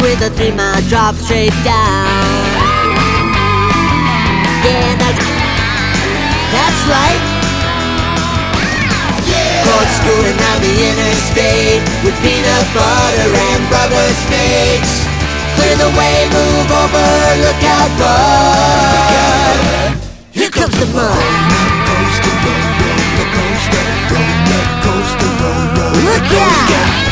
with a 3-mile drop straight down. Yeah, that's right. Corkscrewing down the interstate with peanut butter and rubber snakes. Clear the way, move over, look out, bud. Here comes the mud. Look out!